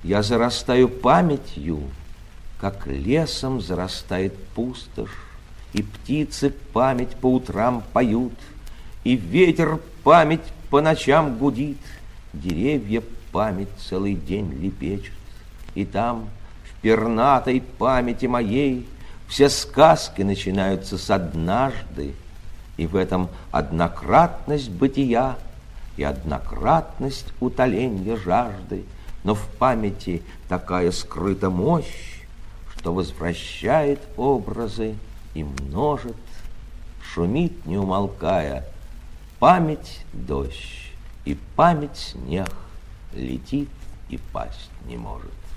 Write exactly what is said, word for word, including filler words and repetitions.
Я зарастаю памятью, как лесом зарастает пустошь, и птицы память по утрам поют, и ветер память по ночам гудит, деревья память целый день лепечут. И там, в пернатой памяти моей, все сказки начинаются с «однажды», и в этом однократность бытия и однократность утоленья жажды, но в памяти такая скрыта мощь, что возвращает образы и множит, шумит, не умолкая, память дождь, и память снег летит и пасть не может.